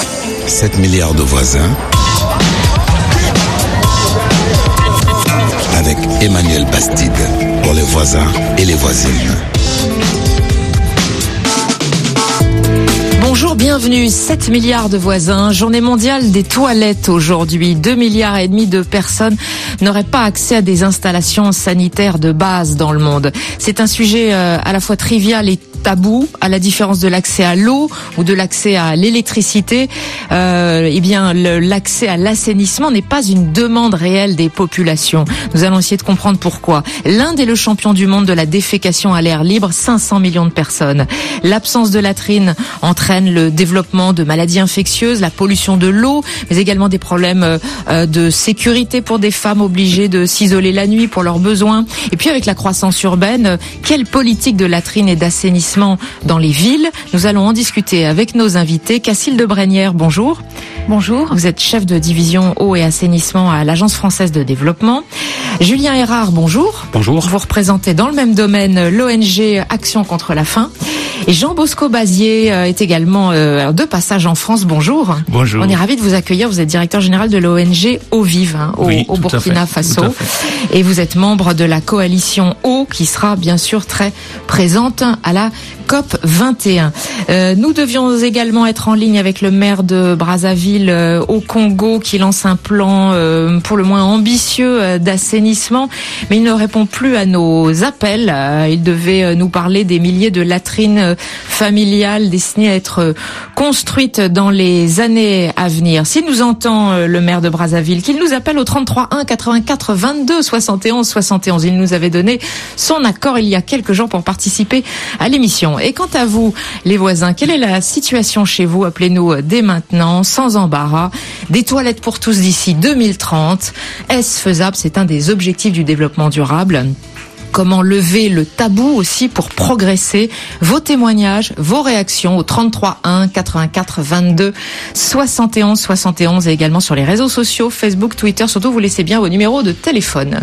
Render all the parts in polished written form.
7 milliards de voisins avec Emmanuel Bastide pour les voisins et les voisines. Bonjour, bienvenue. 7 milliards de voisins. Journée mondiale des toilettes aujourd'hui. 2,5 milliards de personnes n'auraient pas accès à des installations sanitaires de base dans le monde. C'est un sujet à la fois trivial et tabou, à la différence de l'accès à l'eau ou de l'accès à l'électricité. L'accès à l'assainissement n'est pas une demande réelle des populations. Nous allons essayer de comprendre pourquoi. L'Inde est le champion du monde de la défécation à l'air libre, 500 millions de personnes. L'absence de latrines entraîne le développement de maladies infectieuses, la pollution de l'eau, mais également des problèmes de sécurité pour des femmes obligées de s'isoler la nuit pour leurs besoins. Et puis avec la croissance urbaine, quelle politique de latrines et d'assainissement dans les villes? Nous allons en discuter avec nos invités. Cacile de Brénière, bonjour. Bonjour. Vous êtes chef de division eau et assainissement à l'Agence française de développement. Julien Erard, bonjour. Bonjour. Vous représentez dans le même domaine l'ONG Action contre la faim. Et Jean-Bosco Bazier est également de passage en France. Bonjour. Bonjour. On est ravis de vous accueillir. Vous êtes directeur général de l'ONG Eau Vive au Burkina Faso. Et vous êtes membre de la coalition Eau qui sera bien sûr très présente à la COP 21. Nous devions également être en ligne avec le maire de Brazzaville au Congo qui lance un plan pour le moins ambitieux d'assainissement, mais il ne répond plus à nos appels. Il devait nous parler des milliers de latrines familiales destinées à être construites dans les années à venir. S'il nous entend, le maire de Brazzaville, qu'il nous appelle au 33 1 84 22 71 71. Il nous avait donné son accord il y a quelques jours pour participer à l'émission. Et quant à vous, les voisins, quelle est la situation chez vous? Appelez-nous dès maintenant, sans embarras. Des toilettes pour tous d'ici 2030. Est-ce faisable? C'est un des objectifs du développement durable. Comment lever le tabou aussi pour progresser? Vos témoignages, vos réactions au 33 1 84 22 71 71 et également sur les réseaux sociaux, Facebook, Twitter. Surtout, vous laissez bien vos numéros de téléphone.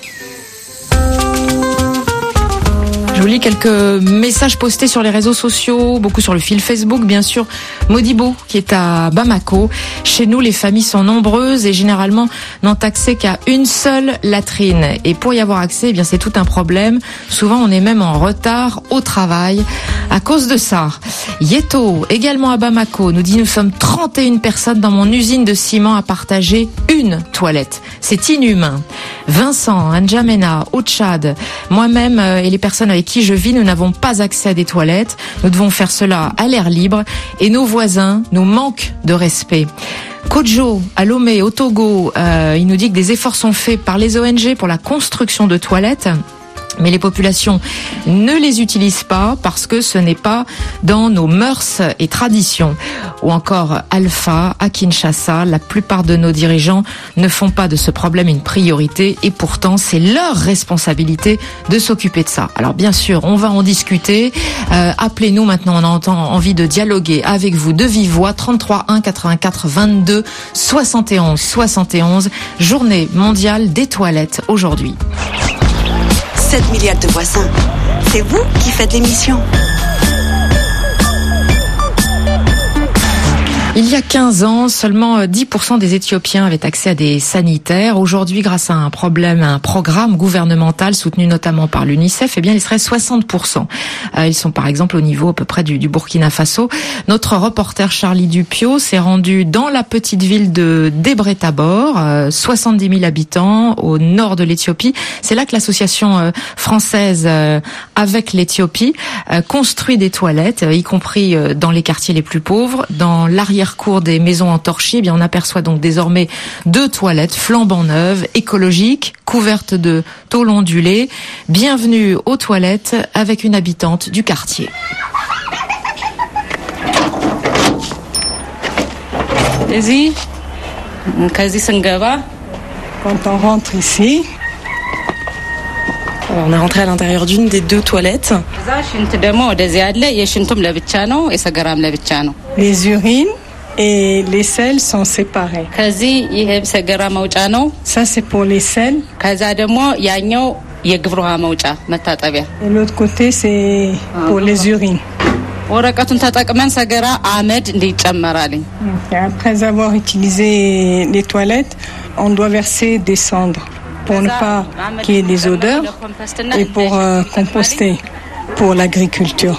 Je vous lis quelques messages postés sur les réseaux sociaux, beaucoup sur le fil Facebook, bien sûr. Modibo, qui est à Bamako. Chez nous, les familles sont nombreuses et généralement n'ont accès qu'à une seule latrine. Et pour y avoir accès, eh bien, c'est tout un problème. Souvent, on est même en retard au travail à cause de ça. Yeto, également à Bamako, nous dit: nous sommes 31 personnes dans mon usine de ciment à partager une toilette. C'est inhumain. Vincent, N'Djamena, au Tchad, moi-même et les personnes avec qui je vis, nous n'avons pas accès à des toilettes. Nous devons faire cela à l'air libre et nos voisins nous manquent de respect. Kodjo, à Lomé, au Togo, il nous dit que des efforts sont faits par les ONG pour la construction de toilettes. Mais les populations ne les utilisent pas parce que ce n'est pas dans nos mœurs et traditions. Ou encore Alpha, à Kinshasa, la plupart de nos dirigeants ne font pas de ce problème une priorité et pourtant c'est leur responsabilité de s'occuper de ça. Alors bien sûr, on va en discuter. Appelez-nous maintenant, on a envie de dialoguer avec vous de vive voix. 33 1 84 22 71 71. Journée mondiale des toilettes aujourd'hui. 7 milliards de voisins. C'est vous qui faites l'émission. Il y a 15 ans, seulement 10% des Éthiopiens avaient accès à des sanitaires. Aujourd'hui, grâce à un programme gouvernemental soutenu notamment par l'UNICEF, eh bien, il serait 60%. Ils sont par exemple au niveau à peu près du Burkina Faso. Notre reporter Charlie Dupio s'est rendu dans la petite ville de Debre-Tabor, 70 000 habitants au nord de l'Éthiopie. C'est là que l'association française avec l'Éthiopie construit des toilettes, y compris dans les quartiers les plus pauvres, dans l'arrière-cour des maisons en torchis. Eh bien, on aperçoit donc désormais 2 toilettes flambant neuves, écologiques, couvertes de tôle ondulée. Bienvenue aux toilettes avec une habitante du quartier. Quand on rentre ici, alors, on est rentré à l'intérieur d'une des 2 toilettes. les urines et les selles sont séparées. Ça, c'est pour les selles. Et l'autre côté, c'est pour les urines. Après avoir utilisé les toilettes, on doit verser des cendres pour ne pas qu'il y ait des odeurs et pour composter pour l'agriculture.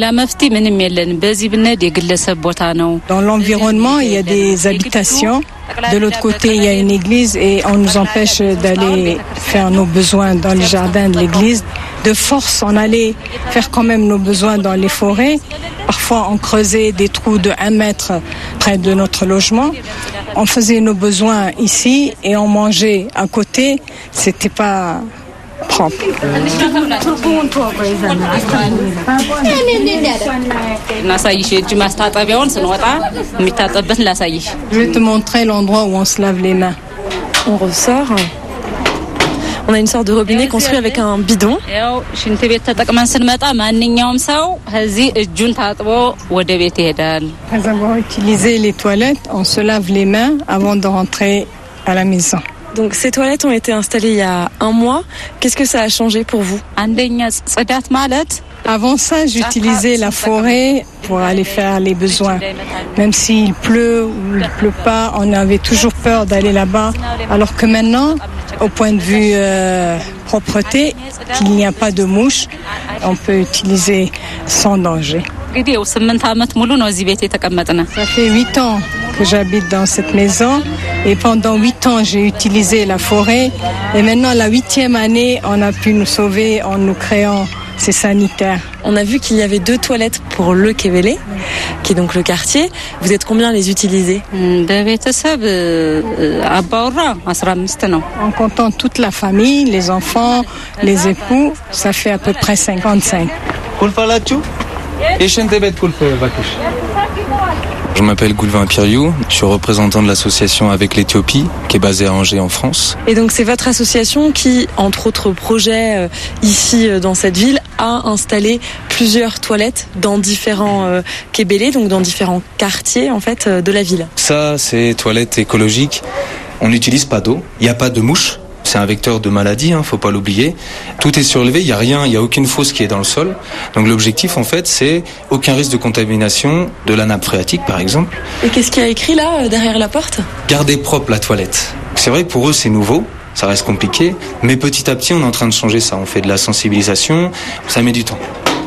Dans l'environnement, il y a des habitations. De l'autre côté, il y a une église et on nous empêche d'aller faire nos besoins dans les jardins de l'église. De force, on allait faire quand même nos besoins dans les forêts. Parfois, on creusait des trous de 1 mètre près de notre logement. On faisait nos besoins ici et on mangeait à côté. C'était pas propre. Je vais te montrer l'endroit où on se lave les mains. On ressort. On a une sorte de robinet construit avec un bidon. Après avoir utilisé les toilettes, on se lave les mains avant de rentrer à la maison. Donc ces toilettes ont été installées il y a 1 mois. Qu'est-ce que ça a changé pour vous? Avant ça, j'utilisais la forêt pour aller faire les besoins. Même s'il pleut ou il pleut pas, on avait toujours peur d'aller là-bas. Alors que maintenant, au point de vue propreté, qu'il n'y a pas de mouches, on peut utiliser sans danger. Ça fait 8 ans que j'habite dans cette maison et pendant 8 ans j'ai utilisé la forêt et maintenant la 8e année on a pu nous sauver en nous créant ces sanitaires. On a vu qu'il y avait 2 toilettes pour le Kébélé, qui est donc le quartier. Vous êtes combien à les utiliser? En comptant toute la famille, les enfants, les époux, ça fait à peu près 55. Je m'appelle Goulvin Piriou, je suis représentant de l'association Avec l'Éthiopie, qui est basée à Angers en France. Et donc c'est votre association qui, entre autres projets ici dans cette ville, a installé plusieurs toilettes dans différents Kébélés, donc dans différents quartiers en fait de la ville. Ça, c'est toilettes écologiques. On n'utilise pas d'eau, il n'y a pas de mouches. C'est un vecteur de maladie, faut pas l'oublier. Tout est surélevé, il y a rien, il y a aucune fosse qui est dans le sol. Donc l'objectif en fait, c'est aucun risque de contamination de la nappe phréatique par exemple. Et qu'est-ce qu'il y a écrit là derrière la porte? Garder propre la toilette. C'est vrai que pour eux c'est nouveau, ça reste compliqué, mais petit à petit on est en train de changer ça. On fait de la sensibilisation, ça met du temps.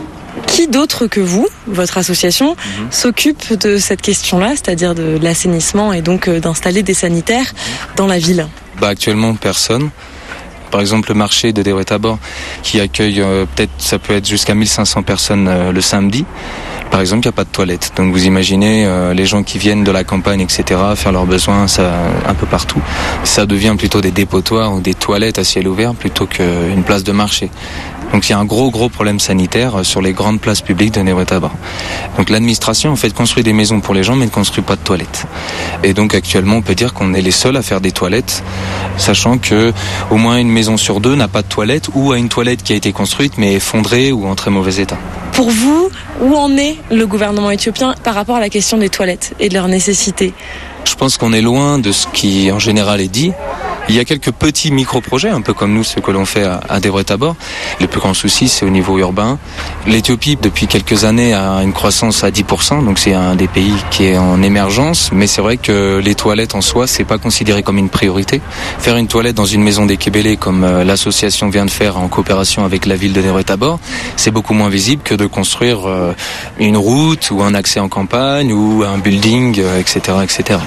Qui d'autre que vous, votre association, s'occupe de cette question-là, c'est-à-dire de l'assainissement et donc d'installer des sanitaires dans la ville? Actuellement, personne. Par exemple, le marché de Debre-Tabor, qui accueille ça peut être jusqu'à 1500 personnes le samedi. Par exemple, il n'y a pas de toilettes. Donc vous imaginez les gens qui viennent de la campagne, etc., faire leurs besoins ça, un peu partout. Ça devient plutôt des dépotoirs ou des toilettes à ciel ouvert plutôt qu'une place de marché. Donc il y a un gros problème sanitaire sur les grandes places publiques de Debre-Tabor. Donc l'administration en fait construit des maisons pour les gens mais ne construit pas de toilettes. Et donc actuellement on peut dire qu'on est les seuls à faire des toilettes, sachant que au moins une maison sur 2 n'a pas de toilette ou a une toilette qui a été construite mais effondrée ou en très mauvais état. Pour vous, où en est le gouvernement éthiopien par rapport à la question des toilettes et de leur nécessité? Je pense qu'on est loin de ce qui en général est dit. Il y a quelques petits micro-projets, un peu comme nous, ce que l'on fait à Debre-Tabor. Le plus grand souci, c'est au niveau urbain. L'Éthiopie, depuis quelques années, a une croissance à 10%, donc c'est un des pays qui est en émergence. Mais c'est vrai que les toilettes en soi, c'est pas considéré comme une priorité. Faire une toilette dans une maison des Kébélés, comme l'association vient de faire en coopération avec la ville de Debre-Tabor, c'est beaucoup moins visible que de construire une route ou un accès en campagne ou un building, etc., etc.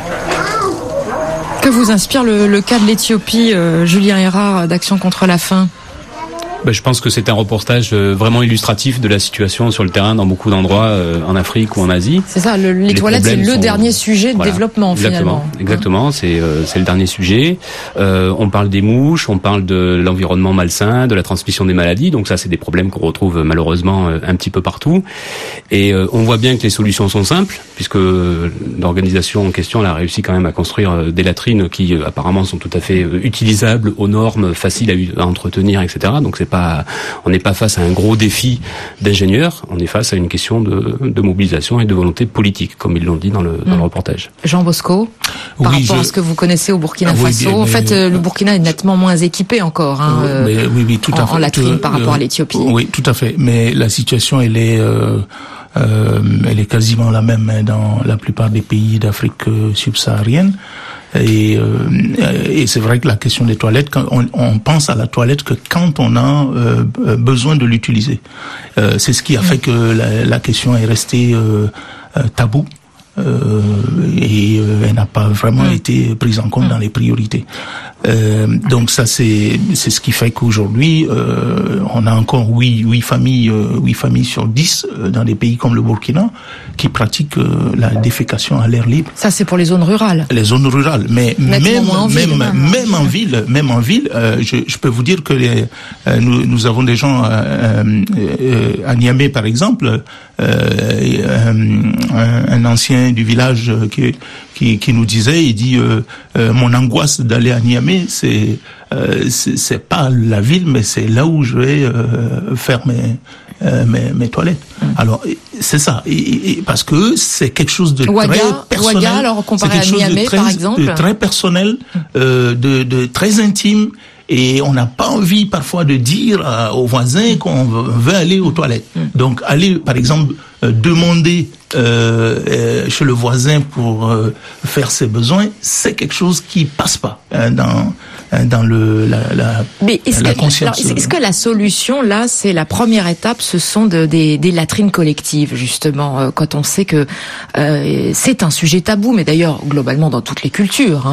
Que vous inspire le cas de l'Éthiopie, Julien Erard, d'Action contre la faim? Je pense que c'est un reportage vraiment illustratif de la situation sur le terrain dans beaucoup d'endroits en Afrique ou en Asie. C'est ça, les toilettes, c'est le dernier sujet de développement finalement. Exactement, c'est le dernier sujet. On parle des mouches, on parle de l'environnement malsain, de la transmission des maladies. Donc ça, c'est des problèmes qu'on retrouve malheureusement un petit peu partout. Et on voit bien que les solutions sont simples, puisque l'organisation en question elle a réussi quand même à construire des latrines qui apparemment sont tout à fait utilisables, aux normes, faciles à entretenir, etc. Donc on n'est pas face à un gros défi d'ingénieur, on est face à une question de mobilisation et de volonté politique, comme ils l'ont dit dans le reportage. Jean Bosco, par rapport à ce que vous connaissez au Burkina Faso, en fait, le Burkina est nettement moins équipé encore oui, tout à fait. En latrine par rapport à l'Éthiopie. Oui, tout à fait. Mais la situation, elle est Elle est quasiment la même dans la plupart des pays d'Afrique subsaharienne. Et c'est vrai que la question des toilettes, quand on pense à la toilette que quand on a besoin de l'utiliser. C'est ce qui a fait que la question est restée taboue. Et elle n'a pas vraiment été prise en compte dans les priorités. Donc ça c'est ce qui fait qu'aujourd'hui on a encore 8 familles sur 10 dans des pays comme le Burkina qui pratiquent la défécation à l'air libre. Ça c'est pour les zones rurales. Les zones rurales, mais même en ville, je peux vous dire que nous avons des gens à Niamey par exemple, un ancien du village qui nous disait, il dit mon angoisse d'aller à Niamey, c'est pas la ville, mais c'est là où je vais faire mes toilettes. Alors c'est ça, et parce que c'est quelque chose de très personnel. Ouaga, alors comparé à Niamey par exemple, de très personnel, de très intime. Et on n'a pas envie parfois de dire aux voisins qu'on veut aller aux toilettes. Donc aller, par exemple, demander chez le voisin pour faire ses besoins, c'est quelque chose qui passe pas dans la conscience. Alors, est-ce que la solution là, c'est la première étape, ce sont des latrines collectives justement, quand on sait que c'est un sujet tabou, mais d'ailleurs globalement dans toutes les cultures.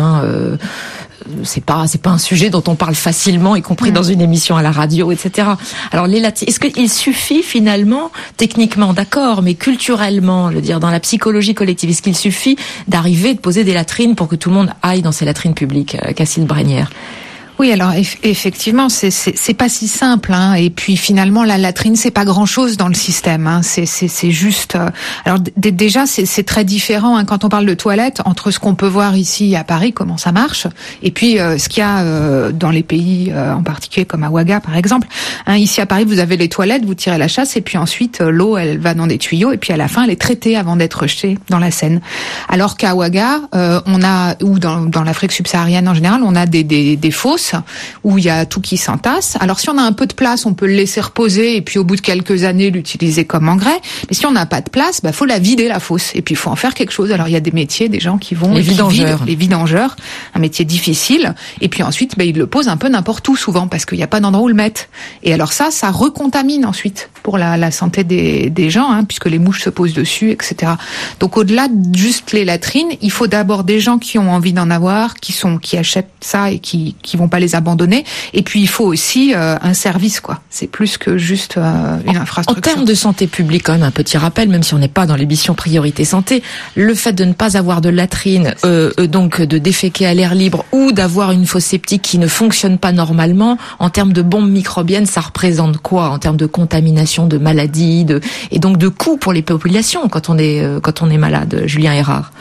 C'est pas un sujet dont on parle facilement, y compris dans une émission à la radio, etc. Alors est-ce qu'il suffit finalement, techniquement d'accord, mais culturellement, je veux dire dans la psychologie collective, est-ce qu'il suffit d'arriver de poser des latrines pour que tout le monde aille dans ces latrines publiques, Cassile Brenière? Oui, alors effectivement, c'est pas si simple, hein. Et puis finalement, la latrine, c'est pas grand-chose dans le système, hein. C'est juste. Alors déjà, c'est très différent, hein, quand on parle de toilettes, entre ce qu'on peut voir ici à Paris, comment ça marche, et puis ce qu'il y a dans les pays, en particulier comme à Ouaga, par exemple. Hein, ici à Paris, vous avez les toilettes, vous tirez la chasse, et puis ensuite l'eau, elle va dans des tuyaux, et puis à la fin, elle est traitée avant d'être jetée dans la Seine. Alors qu'à Ouaga, on a, ou dans l'Afrique subsaharienne en général, on a des fosses où il y a tout qui s'entasse. Alors si on a un peu de place, on peut le laisser reposer et puis au bout de quelques années l'utiliser comme engrais. Mais si on n'a pas de place, faut la vider la fosse et puis il faut en faire quelque chose. Alors il y a des métiers, des gens qui vont les vidangeurs, un métier difficile. Et puis ensuite, ils le posent un peu n'importe où souvent parce qu'il n'y a pas d'endroit où le mettre. Et alors ça recontamine ensuite pour la santé des gens, hein, puisque les mouches se posent dessus, etc. Donc au-delà de juste les latrines, il faut d'abord des gens qui ont envie d'en avoir, qui achètent ça et qui vont pas les abandonner. Et puis il faut aussi un service, quoi. C'est plus que juste une infrastructure. En termes de santé publique, quand même un petit rappel, même si on n'est pas dans l'émission Priorité Santé, le fait de ne pas avoir de latrine, donc de déféquer à l'air libre ou d'avoir une fosse septique qui ne fonctionne pas normalement, en termes de bombes microbiennes, ça représente quoi en termes de contamination, de maladies, et donc de coûts pour les populations quand on est malade, Julien Erard?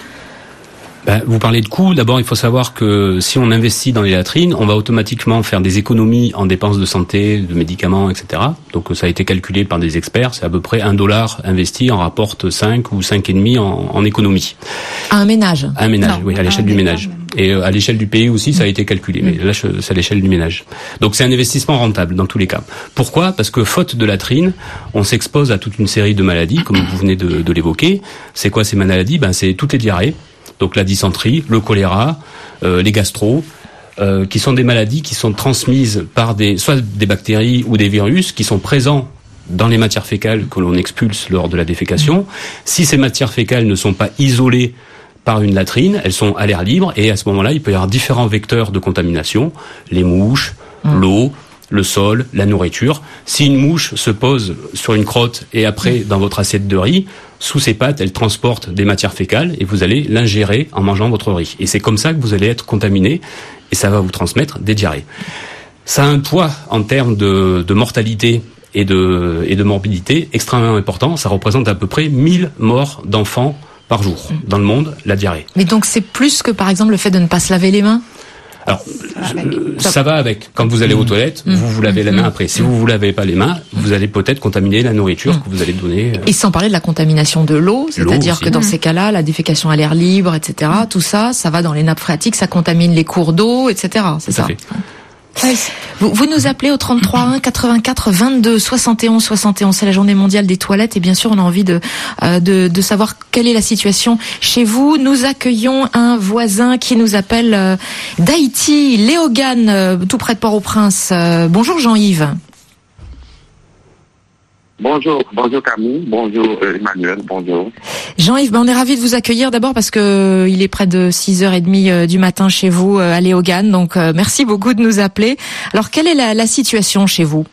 Vous parlez de coûts. D'abord, il faut savoir que si on investit dans les latrines, on va automatiquement faire des économies en dépenses de santé, de médicaments, etc. Donc ça a été calculé par des experts. C'est à peu près $1 investi en rapporte 5 ou 5,5 en économie. À un ménage? À un ménage, oui, à l'échelle du ménage. Et à l'échelle du pays aussi, ça a été calculé. Mais là, c'est à l'échelle du ménage. Donc c'est un investissement rentable dans tous les cas. Pourquoi? Parce que faute de latrines, on s'expose à toute une série de maladies, comme vous venez de l'évoquer. C'est quoi ces maladies? C'est toutes les diarrhées. Donc la dysenterie, le choléra, les gastros, qui sont des maladies qui sont transmises par soit des bactéries ou des virus qui sont présents dans les matières fécales que l'on expulse lors de la défécation. Si ces matières fécales ne sont pas isolées par une latrine, elles sont à l'air libre et à ce moment-là, il peut y avoir différents vecteurs de contamination, les mouches, l'eau, le sol, la nourriture. Si une mouche se pose sur une crotte et après dans votre assiette de riz, sous ses pattes, elle transporte des matières fécales et vous allez l'ingérer en mangeant votre riz. Et c'est comme ça que vous allez être contaminé et ça va vous transmettre des diarrhées. Ça a un poids en termes de mortalité et de morbidité extrêmement important. Ça représente à peu près 1000 morts d'enfants par jour dans le monde, la diarrhée. Mais donc c'est plus que par exemple le fait de ne pas se laver les mains? Alors, ça va avec. Quand vous allez aux toilettes, vous vous lavez la main après. Si vous vous lavez pas les mains, vous allez peut-être contaminer la nourriture que vous allez donner. Et sans parler de la contamination de l'eau, c'est-à-dire que dans ces cas-là, la défécation à l'air libre, etc., tout ça, ça va dans les nappes phréatiques, ça contamine les cours d'eau, etc. C'est ça. Vous nous appelez au 33 1 84 22 71 71. C'est la journée mondiale des toilettes et bien sûr on a envie de savoir quelle est la situation chez vous. Nous accueillons un voisin qui nous appelle d'Haïti, Léogane, tout près de Port-au-Prince. Bonjour Jean-Yves. Bonjour Camille, bonjour Emmanuel, bonjour. Jean-Yves, on est ravis de vous accueillir d'abord parce que il est près de 6h30 du matin chez vous à Léogane, donc merci beaucoup de nous appeler. Alors quelle est la situation chez vous?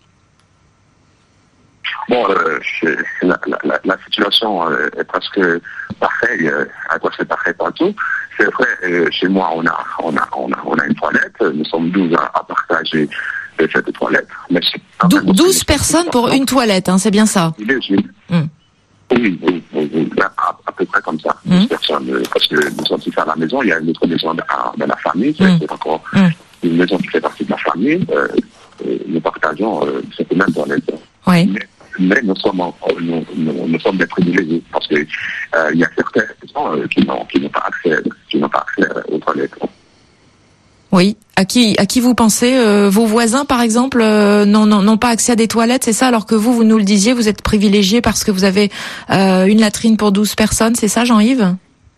Bon, la situation est presque pareille, à quoi c'est pareil partout. C'est vrai, chez moi on a une toilette, nous sommes 12 à partager cette toilette. Mais 12 personnes pour une toilette, hein, c'est bien ça? Oui, à peu près comme ça. 12 personnes, parce que nous sommes tous à la maison, il y a une autre maison dans la famille, c'est encore une maison qui fait partie de la famille, nous partageons cette même toilette. Oui. Mais nous sommes des privilégiés, parce que il y a certaines personnes qui n'ont pas accès aux toilettes. Oui. À qui vous pensez? Vos voisins, par exemple, n'ont pas accès à des toilettes, c'est ça? Alors que vous nous le disiez, vous êtes privilégiés parce que vous avez une latrine pour 12 personnes, c'est ça, Jean-Yves?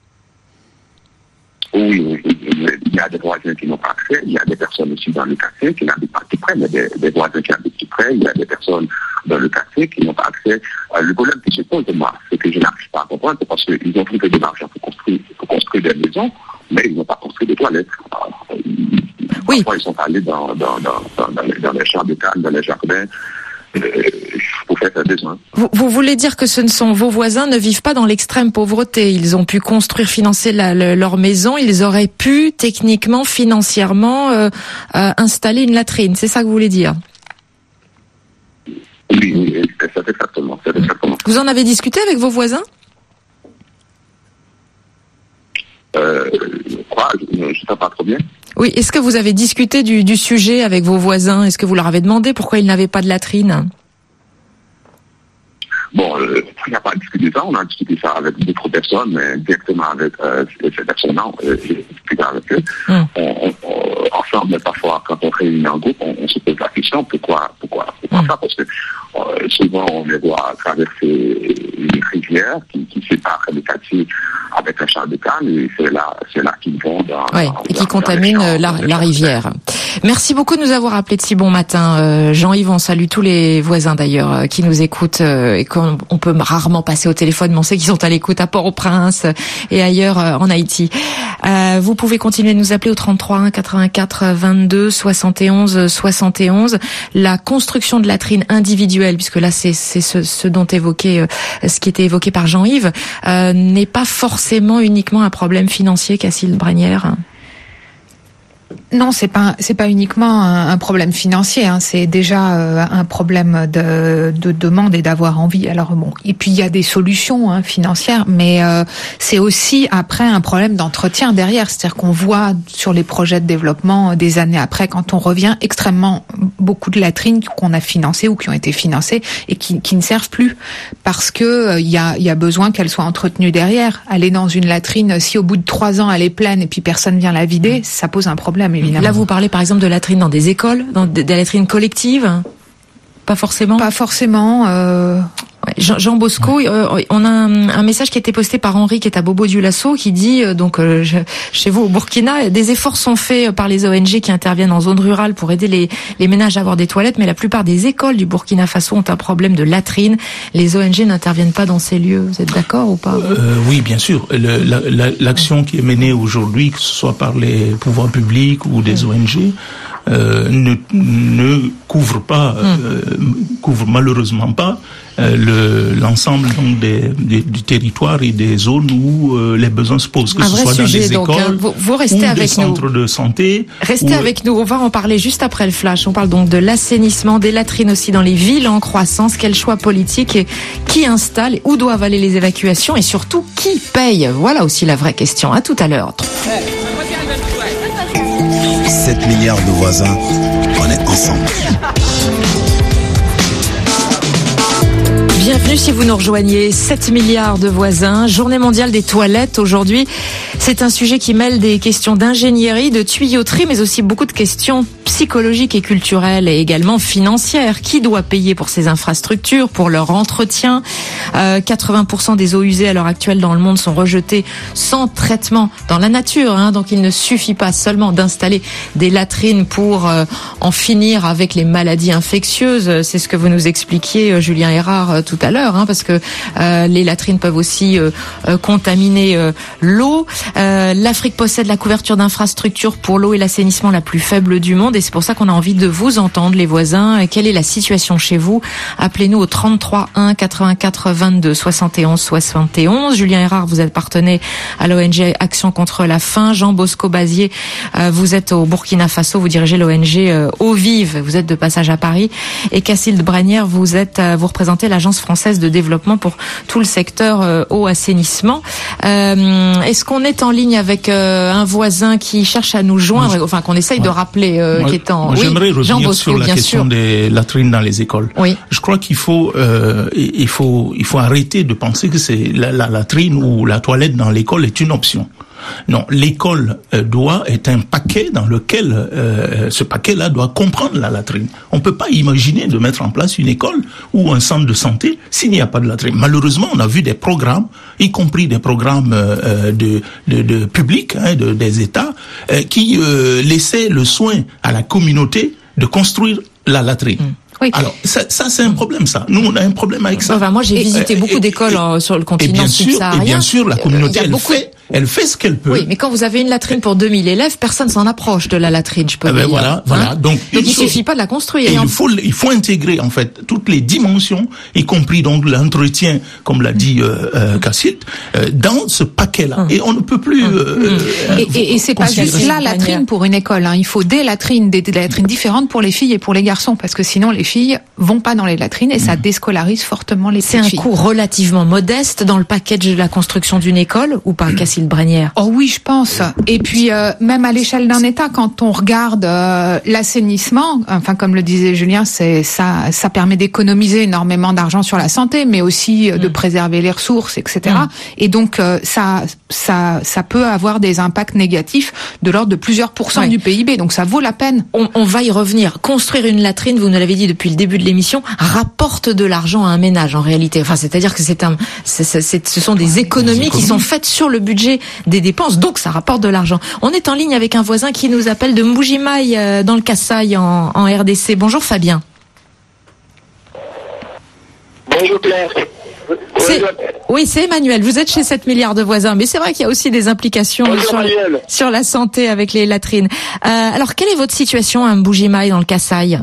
Oui, il y a des voisins qui n'ont pas accès, il y a des personnes aussi dans le quartier qui n'habitent pas tout près, il y a des voisins qui habitent tout près, il y a des personnes dans le quartier qui n'ont pas accès. Le problème qui se pose de moi, c'est que je n'arrive pas à comprendre, c'est parce qu'ils ont trouvé de l'argent pour construire des maisons, mais ils n'ont pas construit des toilettes. Oui. Parfois, ils sont allés dans les champs de canne, dans les jardins, pour faire des besoins. Vous voulez dire que vos voisins ne vivent pas dans l'extrême pauvreté. Ils ont pu construire, financer leur maison. Ils auraient pu, techniquement, financièrement, installer une latrine. C'est ça que vous voulez dire? Oui, c'est exactement. Vous en avez discuté avec vos voisins? Je ne sais pas trop bien. Oui, est-ce que vous avez discuté du sujet avec vos voisins? Est-ce que vous leur avez demandé pourquoi ils n'avaient pas de latrine? Bon, on n'a pas discuté ça, on a discuté ça avec d'autres personnes, mais directement avec ces personnes-là, j'ai discuté avec eux. Ensemble, parfois, quand on réunit un groupe, on se pose la question, pourquoi ça? Parce que souvent, on les voit traverser une rivière qui sépare les quartiers avec un champ de canne, et c'est là qu'ils vont et qui contamine la rivière. Merci beaucoup de nous avoir appelé de si bon matin. Jean-Yves, on salue tous les voisins d'ailleurs qui nous écoutent et qu'on peut rarement passer au téléphone, mais on sait qu'ils sont à l'écoute à Port-au-Prince et ailleurs en Haïti. Vous pouvez continuer de nous appeler au 33 1 84 22 71 71. La construction de latrines individuelles, puisque là c'est ce dont ce qui était évoqué par Jean-Yves, n'est pas forcément uniquement un problème financier, Cacilde Bragnière. Non, c'est pas uniquement un problème financier, hein, c'est déjà un problème de demande et d'avoir envie. Alors bon, et puis il y a des solutions financières, mais c'est aussi après un problème d'entretien derrière, c'est-à-dire qu'on voit sur les projets de développement des années après, quand on revient, extrêmement beaucoup de latrines qu'on a financées ou qui ont été financées et qui ne servent plus parce que il y a besoin qu'elles soient entretenues derrière. Aller dans une latrine, si au bout de 3 ans elle est pleine et puis personne vient la vider, ça pose un problème. Évidemment. Là, vous parlez par exemple de latrines dans des écoles, dans des latrines collectives? Pas forcément. Pas forcément. Jean Bosco, on a un message qui a été posté par Henri qui est à Bobo-Dioulasso qui dit chez vous au Burkina, des efforts sont faits par les ONG qui interviennent en zone rurale pour aider les ménages à avoir des toilettes, mais la plupart des écoles du Burkina Faso ont un problème de latrines. Les ONG n'interviennent pas dans ces lieux. Vous êtes d'accord ou pas? Oui, bien sûr. L'action qui est menée aujourd'hui, que ce soit par les pouvoirs publics ou des ONG, ne couvre malheureusement pas l'ensemble donc du territoire et des zones où les besoins se posent, que ce soit dans des écoles vous restez ou avec des centres de santé. Restez avec nous, on va en parler juste après le flash. On parle donc de l'assainissement, des latrines aussi dans les villes en croissance. Quel choix politique et qui installe, où doivent aller les évacuations et surtout qui paye? Voilà aussi la vraie question. À tout à l'heure. 7 milliards de voisins, on est ensemble. Bienvenue si vous nous rejoignez. 7 milliards de voisins. Journée mondiale des toilettes aujourd'hui. C'est un sujet qui mêle des questions d'ingénierie, de tuyauterie, mais aussi beaucoup de questions psychologiques et culturelles et également financières. Qui doit payer pour ces infrastructures, pour leur entretien? 80% des eaux usées à l'heure actuelle dans le monde sont rejetées sans traitement dans la nature, hein. Donc il ne suffit pas seulement d'installer des latrines pour en finir avec les maladies infectieuses. C'est ce que vous nous expliquiez, Julien Erard, tout à l'heure, hein, parce que les latrines peuvent aussi contaminer l'eau. L'Afrique possède la couverture d'infrastructures pour l'eau et l'assainissement la plus faible du monde, et c'est pour ça qu'on a envie de vous entendre, les voisins. Quelle est la situation chez vous? Appelez-nous au 33 1 84 22 71 71. Julien Erard, vous appartenez à l'ONG Action contre la faim. Jean Bosco Bazier, vous êtes au Burkina Faso, vous dirigez l'ONG Eau Vive, vous êtes de passage à Paris. Et Cacilde Brenière, vous représentez l'Agence française de développement pour tout le secteur eau assainissement. Est-ce qu'on est en ligne avec un voisin qui cherche à nous joindre, enfin qu'on essaye de rappeler, qui est en... Oui, j'aimerais revenir Jean Bosco, sur la question des latrines dans les écoles. Oui. Je crois qu'il faut arrêter de penser que c'est la latrine ou la toilette dans l'école est une option. Non, l'école est un paquet dans lequel ce paquet-là doit comprendre la latrine. On peut pas imaginer de mettre en place une école ou un centre de santé s'il n'y a pas de latrine. Malheureusement, on a vu des programmes, y compris des programmes de publics, des États, qui laissaient le soin à la communauté de construire la latrine. Oui. Alors ça c'est un problème, ça. Nous on a un problème avec ça. Enfin, moi j'ai visité beaucoup d'écoles sur le continent subsaharien. Et bien sûr la communauté elle fait ce qu'elle peut. Oui, mais quand vous avez une latrine pour 2000 élèves, personne s'en approche de la latrine, je peux vous dire. Voilà. Donc il suffit pas de la construire. Et il faut intégrer en fait toutes les dimensions, y compris donc l'entretien, comme l'a dit Cacilde, dans ce paquet-là. Et on ne peut plus. Et c'est pas juste la latrine pour une école. Hein. Il faut des latrines différentes pour les filles et pour les garçons, parce que sinon les filles vont pas dans les latrines et ça déscolarise fortement les petites filles. C'est un coût relativement modeste dans le package de la construction d'une école, ou pas, Cacilde Brenière? Oh oui, je pense. Et puis même à l'échelle d'un État, quand on regarde l'assainissement, enfin comme le disait Julien, ça permet d'économiser énormément d'argent sur la santé, mais aussi de préserver les ressources, etc. Et donc ça peut avoir des impacts négatifs de l'ordre de plusieurs pourcents du PIB. Donc ça vaut la peine. On va y revenir. Construire une latrine, vous nous l'avez dit depuis le début de l'émission, rapporte de l'argent à un ménage en réalité. Enfin, c'est-à-dire que ce sont des économies qui sont faites sur le budget des dépenses, donc ça rapporte de l'argent. On est en ligne avec un voisin qui nous appelle de Mbujimaï dans le Kasaï en RDC. Bonjour Fabien. Bonjour Claire. Oui, c'est Emmanuel. Vous êtes chez 7 milliards de voisins, mais c'est vrai qu'il y a aussi des implications sur la santé avec les latrines. Alors, quelle est votre situation à Mbujimaï dans le Kasaï?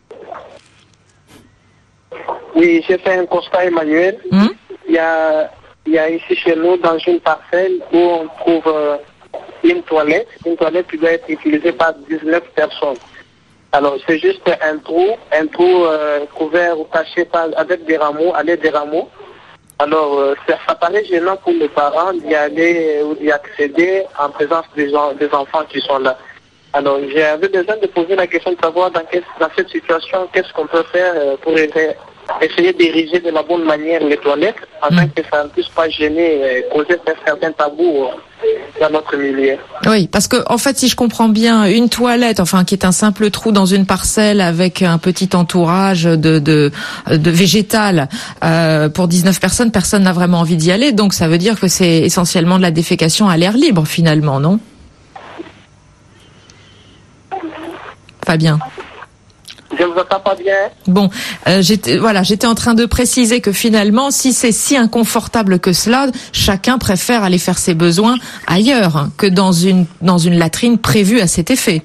Oui, j'ai fait un constat, Emmanuel. Il y a ici chez nous, dans une parcelle, où on trouve une toilette qui doit être utilisée par 19 personnes. Alors, c'est juste un trou couvert ou caché avec des rameaux, à l'aide des rameaux. Alors, ça paraît gênant pour les parents d'y aller ou d'y accéder en présence des enfants qui sont là. Alors, j'avais besoin de poser la question de savoir dans cette situation, qu'est-ce qu'on peut faire pour essayer d'ériger de la bonne manière les toilettes, afin que ça ne puisse pas gêner et causer certains tabous dans notre milieu. Oui, parce que en fait, si je comprends bien, une toilette, enfin qui est un simple trou dans une parcelle avec un petit entourage de végétal pour 19 personnes, personne n'a vraiment envie d'y aller. Donc ça veut dire que c'est essentiellement de la défécation à l'air libre finalement, non? Fabien. Je vous entends pas bien. Bon, j'étais en train de préciser que finalement, si c'est si inconfortable que cela, chacun préfère aller faire ses besoins ailleurs que dans une latrine prévue à cet effet.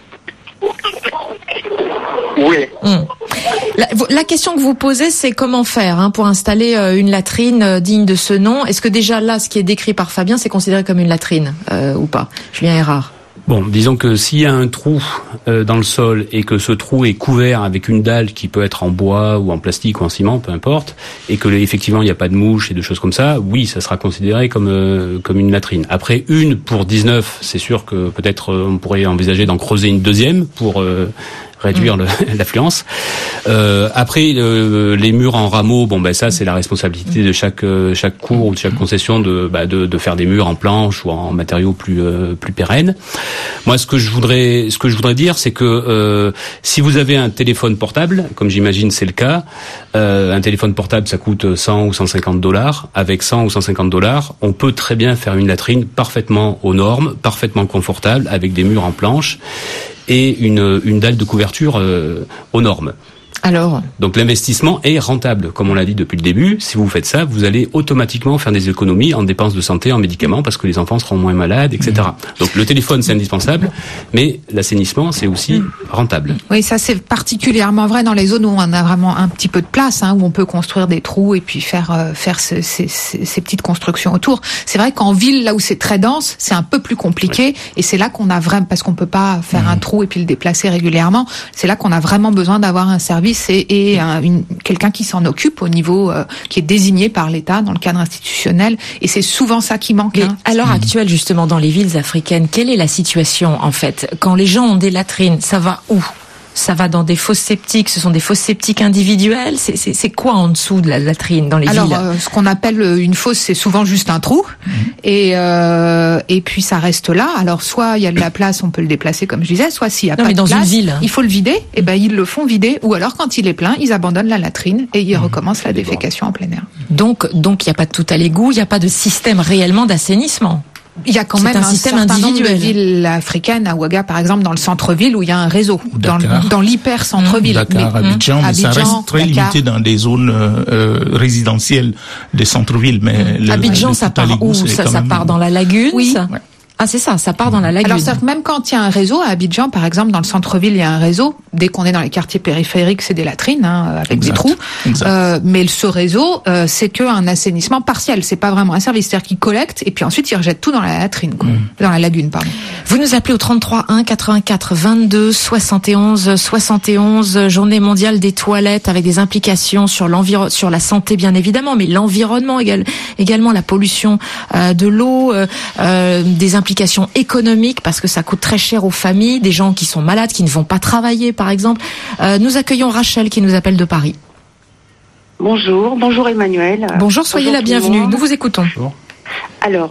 Oui. La question que vous posez, c'est comment faire pour installer une latrine digne de ce nom. Est-ce que déjà là, ce qui est décrit par Fabien, c'est considéré comme une latrine ou pas? Julien Erard. Bon, disons que s'il y a un trou dans le sol et que ce trou est couvert avec une dalle qui peut être en bois ou en plastique ou en ciment, peu importe, et que effectivement il n'y a pas de mouches et de choses comme ça, oui, ça sera considéré comme une latrine. Après, une pour 19, c'est sûr que peut-être on pourrait envisager d'en creuser une deuxième pour réduire l'affluence. Après, les murs en rameaux, ça c'est la responsabilité de chaque cours ou de chaque concession de faire des murs en planche ou en matériaux plus pérennes. Moi, ce que je voudrais dire, c'est que si vous avez un téléphone portable, comme j'imagine c'est le cas, un téléphone portable ça coûte 100 ou 150 $. Avec 100 ou 150 $, on peut très bien faire une latrine parfaitement aux normes, parfaitement confortable, avec des murs en planche et une dalle de couverture aux normes. Alors, donc l'investissement est rentable, comme on l'a dit depuis le début. Si vous faites ça, vous allez automatiquement faire des économies en dépenses de santé, en médicaments, parce que les enfants seront moins malades, etc. Donc le téléphone c'est indispensable, mais l'assainissement c'est aussi rentable. Oui, ça c'est particulièrement vrai dans les zones où on a vraiment un petit peu de place, où on peut construire des trous et puis faire ces petites constructions autour. C'est vrai qu'en ville, là où c'est très dense, c'est un peu plus compliqué, et c'est là qu'on a vraiment, parce qu'on peut pas faire un trou et puis le déplacer régulièrement, c'est là qu'on a vraiment besoin d'avoir un service et quelqu'un qui s'en occupe au niveau qui est désigné par l'État dans le cadre institutionnel, et c'est souvent ça qui manque. À l'heure actuelle, justement, dans les villes africaines, quelle est la situation en fait? Quand les gens ont des latrines, ça va où? Ça va dans des fosses septiques, ce sont des fosses septiques individuelles. C'est quoi en dessous de la latrine dans les villes? Alors, ce qu'on appelle une fosse, c'est souvent juste un trou, et puis ça reste là. Alors, soit il y a de la place, on peut le déplacer, comme je disais, soit s'il y a pas de place, une ville, il faut le vider. Et ils le font vider, ou alors quand il est plein, ils abandonnent la latrine et ils recommencent la défécation en plein air. Donc, il n'y a pas de tout à l'égout, il n'y a pas de système réellement d'assainissement. Il y a quand même un système individuel. De villes africaines, à Ouaga par exemple, dans le centre-ville où il y a un réseau, dans l'hyper centre-ville. Dakar, Abidjan, mais ça reste très limité dans des zones résidentielles des centres-villes. Mais Abidjan, ça part où? Ça part dans la lagune? Oui. Ouais. Ah, c'est ça part dans la lagune. Alors, c'est-à-dire que même quand il y a un réseau, à Abidjan, par exemple, dans le centre-ville, il y a un réseau. Dès qu'on est dans les quartiers périphériques, c'est des latrines, avec des trous. Mais ce réseau, c'est qu'un assainissement partiel. C'est pas vraiment un service. C'est-à-dire qu'ils collectent et puis ensuite ils rejettent tout dans la latrine, dans la lagune, pardon. Vous nous appelez au 33 1 84 22 71 71, journée mondiale des toilettes, avec des implications sur la santé, bien évidemment, mais l'environnement également, la pollution de l'eau, des implications économiques, parce que ça coûte très cher aux familles, des gens qui sont malades, qui ne vont pas travailler, par exemple. Nous accueillons Rachel qui nous appelle de Paris. Bonjour Emmanuel. Bonjour, soyez la bienvenue. Nous vous écoutons. Bonjour. Alors,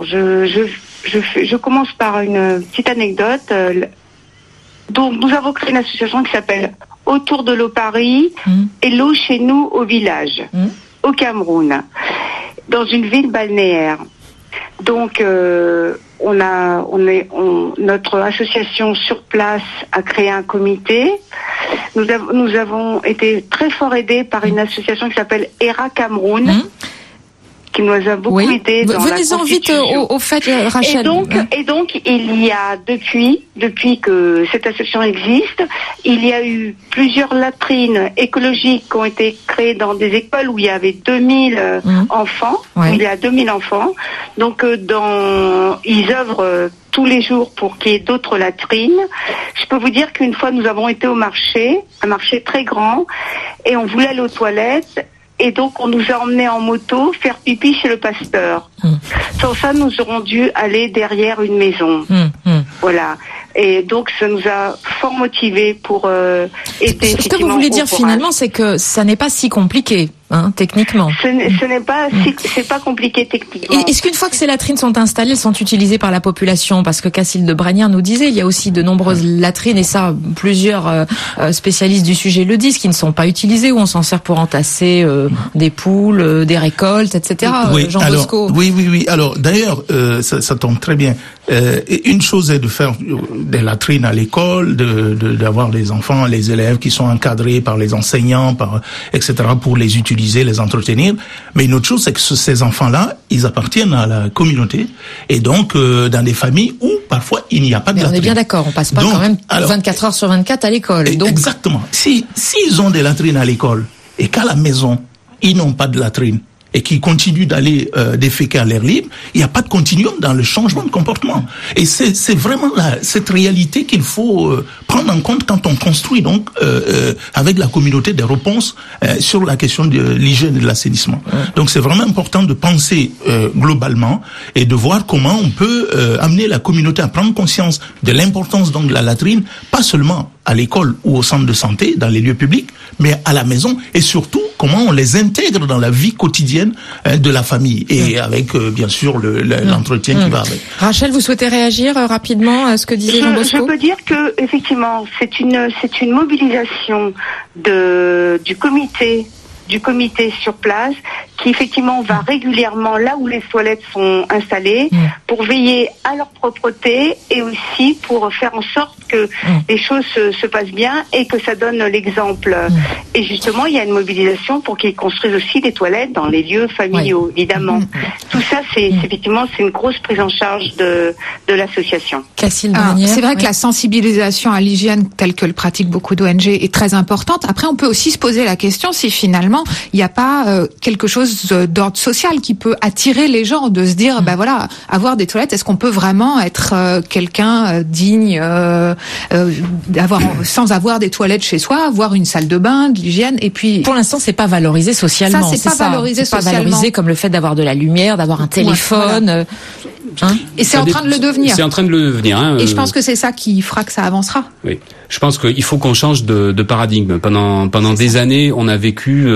je commence par une petite anecdote. Donc, nous avons créé une association qui s'appelle Autour de l'eau Paris et l'eau chez nous au village, au Cameroun, dans une ville balnéaire. Donc, notre association sur place a créé un comité. Nous avons été très fort aidés par une association qui s'appelle ERA Cameroun, qui nous a beaucoup aidés dans la constitution. Venez-en vite au fait, Rachel. Et donc, il y a depuis que cette association existe, il y a eu plusieurs latrines écologiques qui ont été créées dans des écoles où il y avait 2000 enfants. Ouais. Il y a 2000 enfants. Donc, ils œuvrent tous les jours pour qu'il y ait d'autres latrines. Je peux vous dire qu'une fois, nous avons été au marché, un marché très grand, et on voulait aller aux toilettes. Et donc, on nous a emmenés en moto faire pipi chez le pasteur. Sans ça, nous aurons dû aller derrière une maison. Voilà. Et donc, ça nous a fort motivés pour aider. Ce que vous voulez dire finalement, c'est que ça n'est pas si compliqué. Techniquement. C'est pas compliqué techniquement. Est-ce qu'une fois que ces latrines sont installées, elles sont utilisées par la population? Parce que Cacile de Bragnières nous disait, il y a aussi de nombreuses latrines, et ça, plusieurs spécialistes du sujet le disent, qui ne sont pas utilisées, où on s'en sert pour entasser des poules, des récoltes, etc. Jean Bosco. Oui. Alors, d'ailleurs, ça tombe très bien. Une chose est de faire des latrines à l'école, d'avoir les enfants, les élèves qui sont encadrés par les enseignants, etc., pour les utiliser, les entretenir. Mais une autre chose, c'est que ces enfants-là, ils appartiennent à la communauté, et donc dans des familles où parfois il n'y a pas de latrines. On est bien d'accord, on passe pas quand même 24 heures sur 24 à l'école. Donc... Exactement. S'ils ont des latrines à l'école et qu'à la maison ils n'ont pas de latrines, et qui continuent d'aller déféquer à l'air libre, il n'y a pas de continuum dans le changement de comportement. Et c'est vraiment cette réalité qu'il faut prendre en compte quand on construit donc avec la communauté des réponses sur la question de l'hygiène et de l'assainissement. Donc c'est vraiment important de penser globalement et de voir comment on peut amener la communauté à prendre conscience de l'importance donc de la latrine, pas seulement à l'école ou au centre de santé, dans les lieux publics, mais à la maison, et surtout comment on les intègre dans la vie quotidienne de la famille, et avec bien sûr l'entretien qui va avec. Rachel, vous souhaitez réagir rapidement à ce que disait Jean Bosco ? Je peux dire que effectivement, c'est une mobilisation du comité sur place qui effectivement va régulièrement là où les toilettes sont installées pour veiller à leur propreté et aussi pour faire en sorte que les choses se passent bien et que ça donne l'exemple. Et justement, il y a une mobilisation pour qu'ils construisent aussi des toilettes dans les lieux familiaux, évidemment. Tout ça, c'est effectivement, c'est une grosse prise en charge de l'association. C'est vrai que la sensibilisation à l'hygiène telle que le pratiquent beaucoup d'ONG est très importante. Après, on peut aussi se poser la question si finalement il n'y a pas quelque chose d'ordre social qui peut attirer les gens, de se dire bah voilà, avoir des toilettes, est-ce qu'on peut vraiment être quelqu'un digne sans avoir des toilettes chez soi, avoir une salle de bain, de l'hygiène, et puis pour l'instant c'est pas valorisé socialement. C'est pas valorisé comme le fait d'avoir de la lumière, d'avoir un téléphone. Et c'est en train de le devenir. C'est en train de le devenir. Et je pense que c'est ça qui fera que ça avancera. Oui. Je pense qu'il faut qu'on change de paradigme. Pendant des années, on a vécu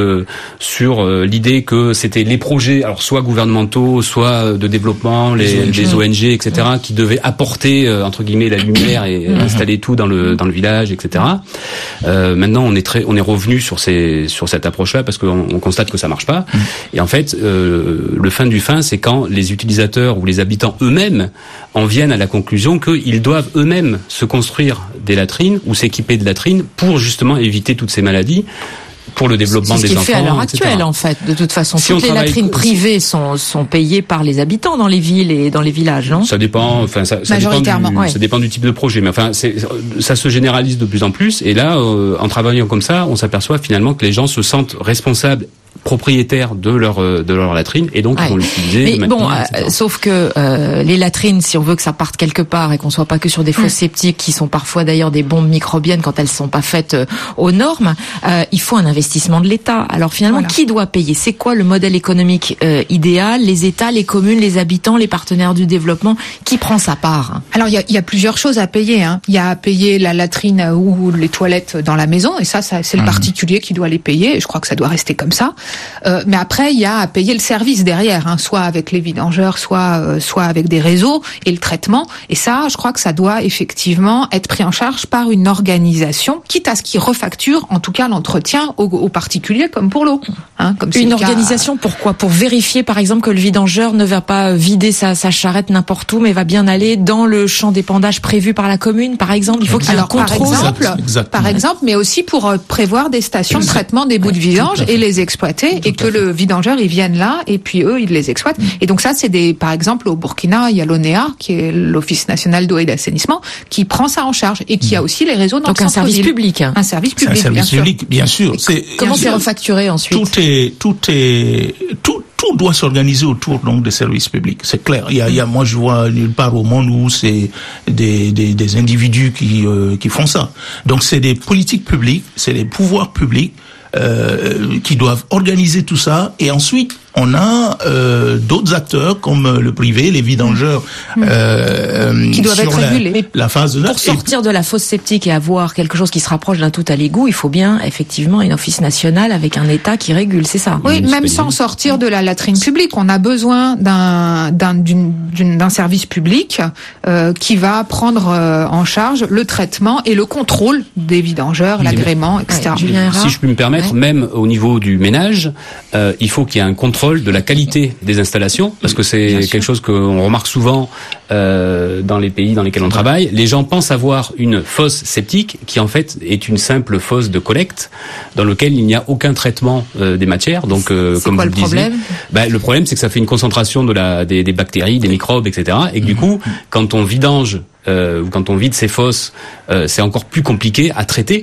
sur l'idée que c'était les projets, alors soit gouvernementaux, soit de développment, les ONG, etc., qui devaient apporter entre guillemets la lumière et installer tout dans le village, etc. Maintenant, on est revenu sur cette approche-là parce qu'on constate que ça marche pas. Et en fait, le fin du fin, c'est quand les utilisateurs ou les habitants eux-mêmes en viennent à la conclusion qu'ils doivent eux-mêmes se construire des latrines ou s'équiper de latrines pour justement éviter toutes ces maladies, pour le développement des enfants. C'est ce qui est fait à l'heure actuelle, en fait. De toute façon, toutes les latrines privées sont payées par les habitants dans les villes et dans les villages, non ? Ça dépend, enfin, ça dépend du type de projet, mais enfin, ça se généralise de plus en plus. Et là, en travaillant comme ça, on s'aperçoit finalement que les gens se sentent responsables, propriétaires de leur latrine, et donc ils vont l'utiliser. Mais bon, sauf que les latrines, si on veut que ça parte quelque part et qu'on soit pas que sur des fosses septiques qui sont parfois d'ailleurs des bombes microbiennes quand elles sont pas faites aux normes, il faut un investissement de l'État. Alors finalement, qui doit payer ? C'est quoi le modèle économique idéal ? Les États, les communes, les habitants, les partenaires du développement ? Qui prend sa part ? Alors il y a plusieurs choses à payer. Il y a à payer la latrine ou les toilettes dans la maison, et ça c'est le particulier qui doit les payer. Et je crois que ça doit rester comme ça. Mais après, il y a à payer le service derrière, soit avec les vidangeurs, soit avec des réseaux et le traitement. Et ça, je crois que ça doit effectivement être pris en charge par une organisation, quitte à ce qui refacture, en tout cas, l'entretien aux particuliers comme pour l'eau. Comme une organisation, pourquoi ? Pour vérifier, par exemple, que le vidangeur ne va pas vider sa charrette n'importe où, mais va bien aller dans le champ d'épandage prévu par la commune, par exemple. Il faut qu'il y ait un contrôle. Par exemple, mais aussi pour prévoir des stations de traitement des bouts de vidange et les exploiter. Et que le vidangeur, ils viennent là, et puis eux, ils les exploitent. Et donc ça, c'est par exemple, au Burkina, il y a l'ONEA, qui est l'Office national d'eau et d'assainissement, qui prend ça en charge, et qui a aussi les réseaux dans le centre-ville. Donc un service public. Un service public, bien sûr. Comment c'est refacturé ensuite ? Tout doit s'organiser autour donc des services publics. C'est clair. Moi, je vois nulle part au monde où c'est des individus qui font ça. Donc c'est des politiques publiques, c'est des pouvoirs publics qui doivent organiser tout ça, et ensuite on a d'autres acteurs comme le privé, les vidangeurs qui doivent être régulés. La phase de pour sortir de la fosse septique et avoir quelque chose qui se rapproche d'un tout à l'égout, il faut bien effectivement un office national avec un État qui régule, c'est ça. Oui, même sans sortir de la latrine publique, on a besoin d'un service public qui va prendre en charge le traitement et le contrôle des vidangeurs, l'agrément, etc. Si je puis me permettre, même au niveau du ménage, il faut qu'il y ait un contrôle de la qualité des installations, parce que c'est quelque chose qu'on remarque souvent dans les pays dans lesquels on travaille. Les gens pensent avoir une fosse septique qui en fait est une simple fosse de collecte dans laquelle il n'y a aucun traitement des matières. Donc, comme vous le disiez, le problème c'est que ça fait une concentration des bactéries, des microbes, etc. Et que du coup, quand on vidange ou quand on vide ces fosses, c'est encore plus compliqué à traiter.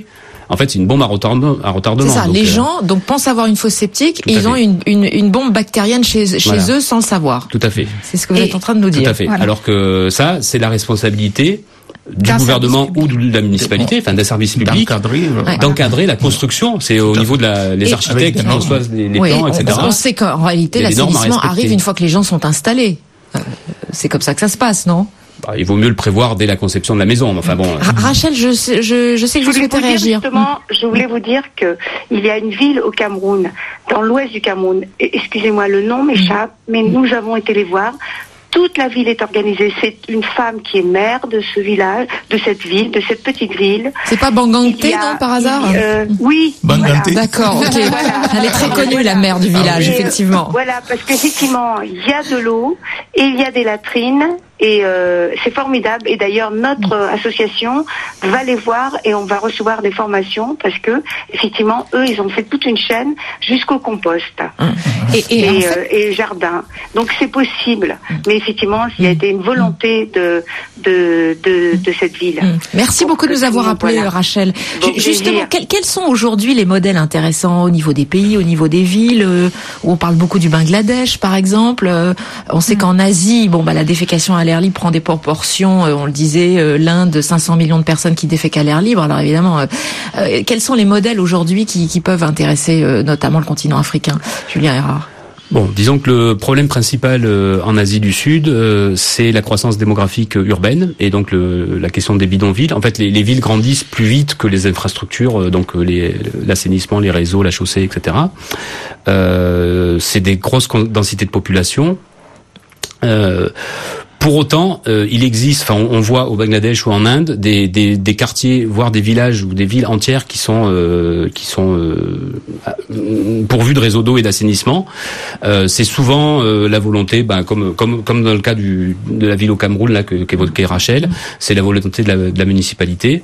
En fait, c'est une bombe à retardement. C'est ça. Les gens pensent avoir une fosse septique et ils ont une bombe bactérienne chez eux sans le savoir. Tout à fait. C'est ce que vous êtes en train de nous dire. Tout à fait. Voilà. Alors que ça, c'est la responsabilité du gouvernement ou de la municipalité, d'un service public, d'encadrer la construction. C'est au niveau de les architectes qui conçoivent les plans, etc. Parce qu'on sait qu'en réalité, l'assainissement arrive une fois que les gens sont installés. C'est comme ça que ça se passe, non? Il vaut mieux le prévoir dès la conception de la maison. Enfin bon. Rachel, je sais que vous souhaitez réagir. Justement, je voulais vous dire que il y a une ville au Cameroun, dans l'ouest du Cameroun. Excusez-moi, le nom m'échappe, mais nous avons été les voir. Toute la ville est organisée. C'est une femme qui est maire de ce village, de cette ville, de cette petite ville. C'est pas Bangante, non, par hasard? Oui. Voilà. D'accord, ok. Voilà. Elle est très connue, la maire du village, effectivement. Voilà, parce qu'effectivement, il y a de l'eau et il y a des latrines. Et c'est formidable. Et d'ailleurs, notre association va les voir et on va recevoir des formations parce que, effectivement, eux, ils ont fait toute une chaîne jusqu'au compost et jardin. Donc c'est possible. Mais effectivement, il y a été une volonté de cette ville. Merci beaucoup de nous avoir appelé, Rachel. Justement, quels sont aujourd'hui les modèles intéressants au niveau des pays, au niveau des villes, où on parle beaucoup du Bangladesh, par exemple. On sait qu'en Asie, la défécation à l'air libre prend des proportions, on le disait, l'Inde, 500 millions de personnes qui défèquent à l'air libre. Alors évidemment, quels sont les modèles aujourd'hui qui peuvent intéresser notamment le continent africain? Julien Erard. Bon, disons que le problème principal en Asie du Sud, c'est la croissance démographique urbaine et donc la question des bidonvilles. En fait, les villes grandissent plus vite que les infrastructures, donc l'assainissement, les réseaux, la chaussée, etc. C'est des grosses densités de population. Pour autant, il existe, on voit au Bangladesh ou en Inde des quartiers, voire des villages ou des villes entières qui sont pourvus de réseaux d'eau et d'assainissement. C'est souvent la volonté, comme dans le cas de la ville au Cameroun là qu'évoquait Rachel, c'est la volonté de la municipalité.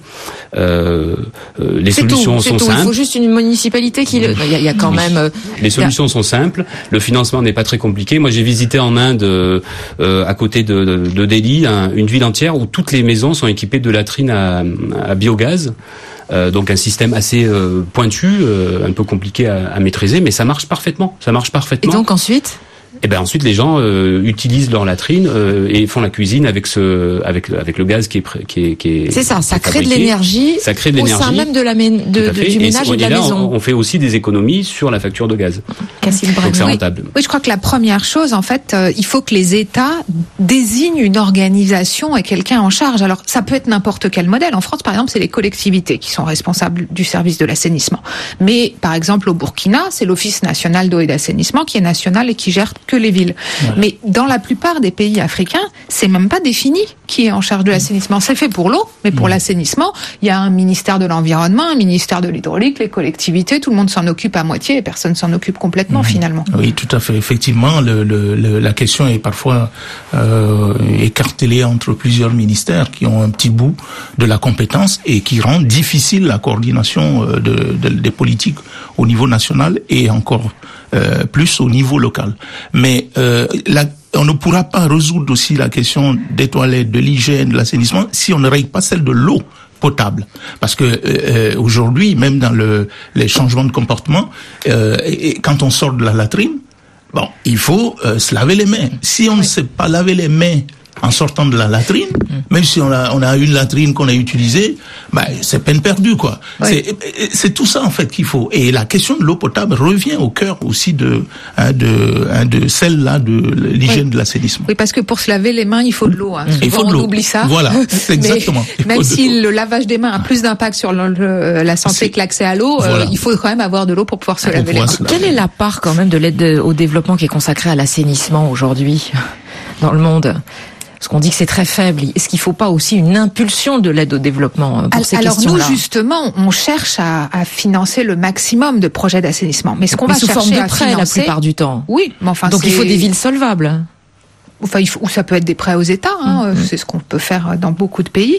Les solutions sont simples. Il faut juste une municipalité qui. Il y a quand même. Les solutions sont simples. Le financement n'est pas très compliqué. Moi, j'ai visité en Inde, à côté de Delhi, une ville entière où toutes les maisons sont équipées de latrines à biogaz. Donc un système assez pointu, un peu compliqué à maîtriser, mais ça marche parfaitement. Et donc ensuite? Ensuite les gens utilisent leur latrine et font la cuisine avec le gaz qui est c'est ça, ça crée de l'énergie. Ça crée de l'énergie au sein même du ménage et de la maison. On fait aussi des économies sur la facture de gaz. Donc c'est rentable. Oui, je crois que la première chose, en fait, il faut que les États désignent une organisation et quelqu'un en charge. Alors ça peut être n'importe quel modèle. En France, par exemple, c'est les collectivités qui sont responsables du service de l'assainissement. Mais par exemple au Burkina, c'est l'Office national d'eau et d'assainissement qui est national et qui gère que les villes. Voilà. Mais dans la plupart des pays africains, c'est même pas défini qui est en charge de l'assainissement. C'est fait pour l'eau, mais pour l'assainissement, il y a un ministère de l'environnement, un ministère de l'hydraulique, les collectivités, tout le monde s'en occupe à moitié et personne s'en occupe complètement finalement. Oui, tout à fait. Effectivement, la question est parfois écartelée entre plusieurs ministères qui ont un petit bout de la compétence et qui rend difficile la coordination des politiques au niveau national et encore plus au niveau local. Mais on ne pourra pas résoudre aussi la question des toilettes, de l'hygiène, de l'assainissement si on ne règle pas celle de l'eau potable. Parce que aujourd'hui, même dans les changements de comportement, et quand on sort de la latrine, il faut se laver les mains. Si on ne sait pas laver les mains en sortant de la latrine, même si on a une latrine qu'on a utilisée, c'est peine perdue, quoi. Ouais. C'est tout ça, en fait, qu'il faut. Et la question de l'eau potable revient au cœur aussi de celle-là de l'hygiène de l'assainissement. Oui, parce que pour se laver les mains, il faut de l'eau. Il faut de l'eau. On oublie ça. Voilà, exactement. Même si le lavage des mains a plus d'impact sur la santé que l'accès à l'eau, il faut quand même avoir de l'eau pour pouvoir se laver les mains. Quelle est la part, quand même, de l'aide au développement qui est consacrée à l'assainissement aujourd'hui dans le monde ? Parce qu'on dit que c'est très faible. Est-ce qu'il ne faut pas aussi une impulsion de l'aide au développement pour ces questions-là ? Alors nous, justement, on cherche à financer le maximum de projets d'assainissement. Mais ce qu'on va chercher à financer... sous forme de prêt, la plupart du temps. Oui, mais enfin... Donc il faut des villes solvables. ou ça peut être des prêts aux États, c'est ce qu'on peut faire dans beaucoup de pays.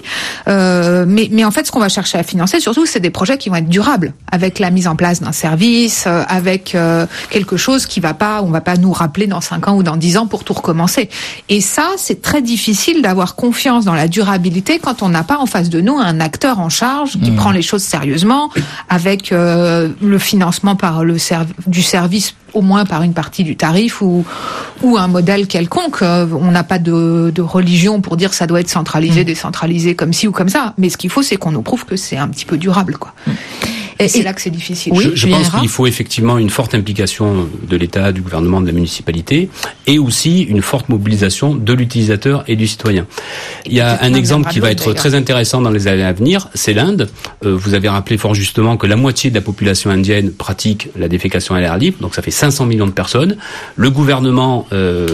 Mais en fait, ce qu'on va chercher à financer, surtout, c'est des projets qui vont être durables, avec la mise en place d'un service, avec quelque chose qui va pas, on va pas nous rappeler dans 5 ans ou dans 10 ans pour tout recommencer. Et ça, c'est très difficile d'avoir confiance dans la durabilité quand on n'a pas en face de nous un acteur en charge qui prend les choses sérieusement, avec le financement par du service, au moins par une partie du tarif ou un modèle quelconque. On n'a pas de religion pour dire que ça doit être centralisé, décentralisé, comme ci ou comme ça. Mais ce qu'il faut, c'est qu'on nous prouve que c'est un petit peu durable, quoi. Et c'est là que c'est difficile. Je pense qu'il faut effectivement une forte implication de l'État, du gouvernement, de la municipalité, et aussi une forte mobilisation de l'utilisateur et du citoyen. Il y a un exemple qui va être très intéressant dans les années à venir, c'est l'Inde. Vous avez rappelé fort justement que la moitié de la population indienne pratique la défécation à l'air libre, donc ça fait 500 millions de personnes. Le gouvernement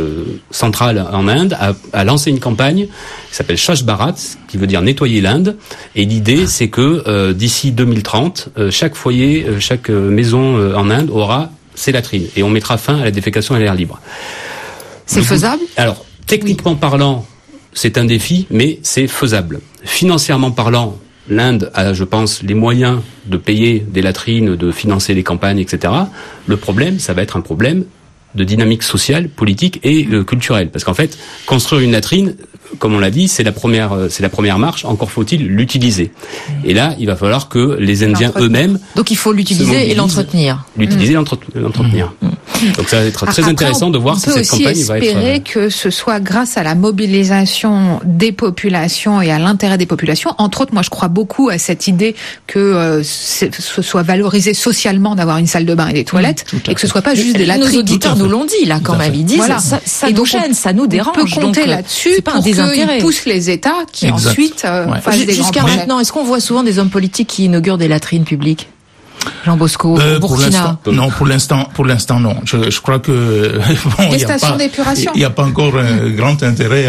central en Inde a lancé une campagne qui s'appelle Swachh Bharat, qui veut dire nettoyer l'Inde, et l'idée c'est que d'ici 2030, chaque foyer, chaque maison en Inde aura ses latrines. Et on mettra fin à la défécation à l'air libre. C'est faisable ? Alors, techniquement parlant, c'est un défi, mais c'est faisable. Financièrement parlant, l'Inde a, je pense, les moyens de payer des latrines, de financer les campagnes, etc. Le problème, ça va être un problème de dynamique sociale, politique et culturelle. Parce qu'en fait, construire une latrine, comme on l'a dit, c'est la première marche. Encore faut-il l'utiliser. Et là, il va falloir que les Indiens eux-mêmes. Donc il faut l'utiliser et l'entretenir. L'utiliser et l'entretenir. Donc ça va être très intéressant de voir si cette campagne va être. On peut aussi espérer que ce soit grâce à la mobilisation des populations et à l'intérêt des populations. Entre autres, moi je crois beaucoup à cette idée que ce soit valorisé socialement d'avoir une salle de bain et des toilettes, et que ce soit pas juste des latrines. Nos auditeurs nous l'ont dit là quand même. Ils disent ça nous gêne, ça nous dérange. On peut compter là-dessus pour qu'ils poussent les États qui ensuite fassent des grands projets. Jusqu'à maintenant, est-ce qu'on voit souvent des hommes politiques qui inaugurent des latrines publiques ? Jean Bosco, Burkina. Non, pour l'instant, non. Je crois que des stations d'épuration. Il n'y a pas encore un grand intérêt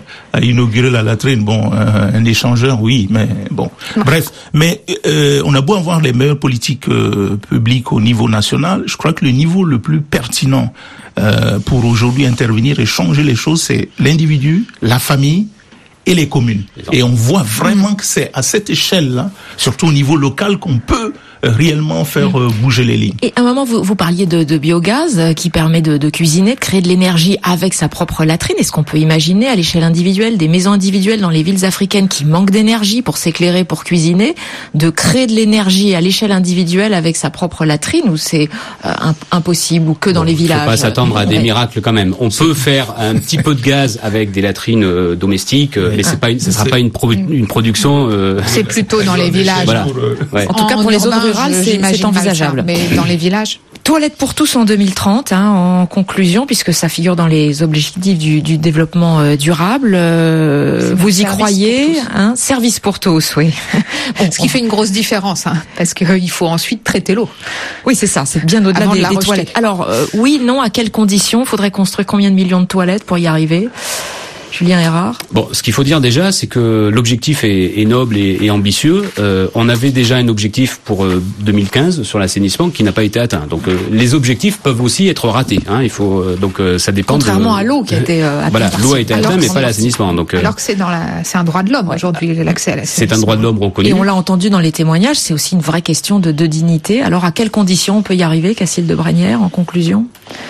à inaugurer la latrine. Bon, un échangeur, oui, mais bon. Bref, mais on a beau avoir les meilleures politiques publiques au niveau national, je crois que le niveau le plus pertinent pour aujourd'hui intervenir et changer les choses, c'est l'individu, la famille et les communes. Et on voit vraiment que c'est à cette échelle-là, surtout au niveau local, qu'on peut réellement faire bouger les lignes. Et à un moment, vous parliez de biogaz qui permet de cuisiner, de créer de l'énergie avec sa propre latrine. Est-ce qu'on peut imaginer à l'échelle individuelle, des maisons individuelles dans les villes africaines qui manquent d'énergie pour s'éclairer, pour cuisiner, de créer de l'énergie à l'échelle individuelle avec sa propre latrine, ou c'est impossible, ou que dans les villages? Il ne faut pas s'attendre à des miracles quand même. On peut faire un petit peu de gaz avec des latrines domestiques, mais ce ne sera pas une production... C'est plutôt dans les villages. Voilà. En tout cas, pour les zones rurales, c'est envisageable. Mais dans les villages... Toilettes pour tous en 2030, en conclusion, puisque ça figure dans les objectifs du développement durable. Vous y croyez, service pour tous, oui. Ce qui fait une grosse différence, parce qu'il faut ensuite traiter l'eau. Oui, c'est ça, c'est bien au-delà des toilettes. Alors, oui, non, à quelles conditions? Faudrait construire combien de millions de toilettes pour y arriver? Julien Erard. Bon, ce qu'il faut dire déjà, c'est que l'objectif est noble et ambitieux. On avait déjà un objectif pour 2015 sur l'assainissement qui n'a pas été atteint. Donc les objectifs peuvent aussi être ratés. Il faut donc ça dépend. Contrairement à l'eau qui a été atteinte. Voilà, l'eau a été atteinte, mais pas l'assainissement. Donc alors que c'est un droit de l'homme aujourd'hui, l'accès à l'assainissement. C'est un droit de l'homme reconnu. Et on l'a entendu dans les témoignages, c'est aussi une vraie question de dignité. Alors à quelles conditions on peut y arriver, Cacile de Bragnières, en conclusion?